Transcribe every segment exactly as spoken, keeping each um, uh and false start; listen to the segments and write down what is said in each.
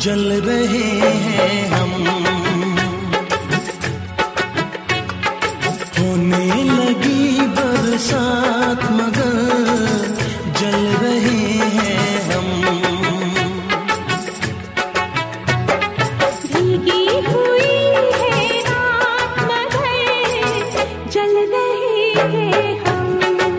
जल रहे हैं हम। होने लगी बरसात मगर जल रहे हैं हम। भीगी हुई है रात मगर जल रहे हैं हम।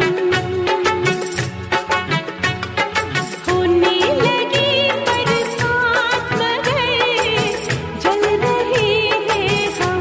होने लगी बरसात मगर जल रहे हैं हम।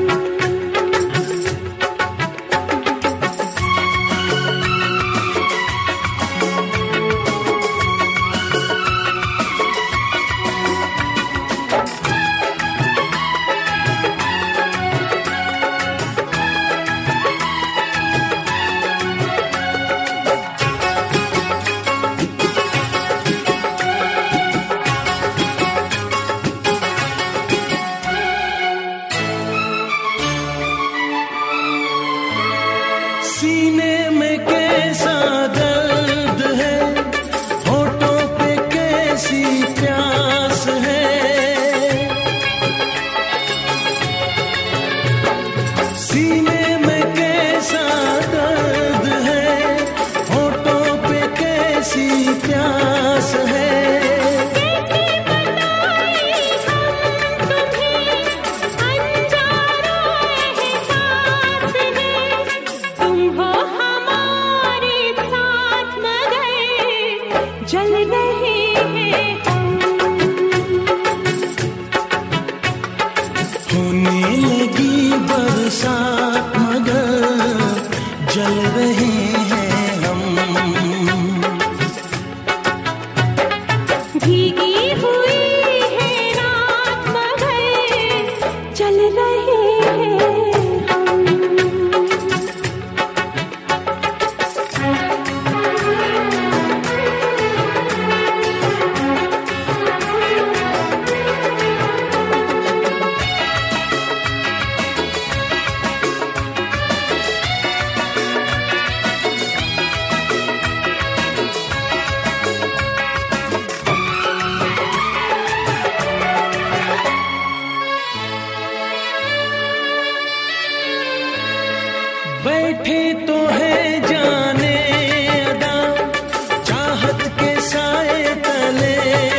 सीने में कैसा दर्द है, होठों पे कैसी प्यास है। सीने में कैसा दर्द है, होठों पे कैसी प्यास है। कैसे बताएं हम तुम्हें अनजाना एहसास है। तुम हो हमारे साथ मगर जल रहे हैं हम। होने लगी बरसात मगर जल रहे हैं हम। भीगी हुई है रात मगर जल रहे हैं हम। बैठे तो है जाने अदा चाहत के साए तले।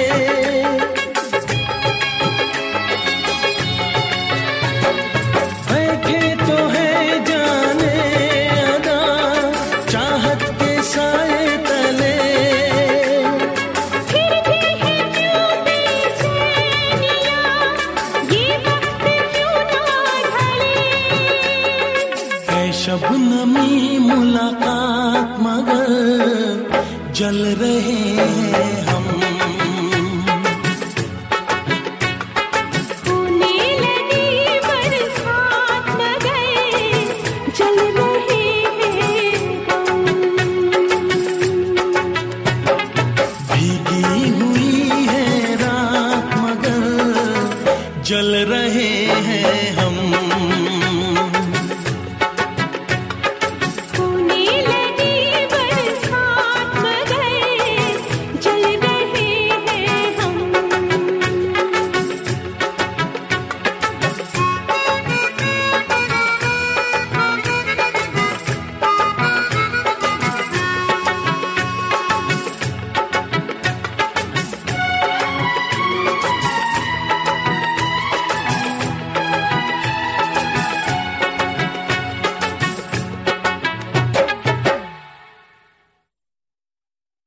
बैठे तो है जाने अदा चाहत के साए तले। फिर भी है क्यों बेचैनियां, ये वक्त क्यों ना ढले। है शबनमी मुलाकात मगर जल रहे हैं हम। होने लगी बरसात मगर जल रहे हैं हम। भीगी हुई है रात मगर जल रहे हैं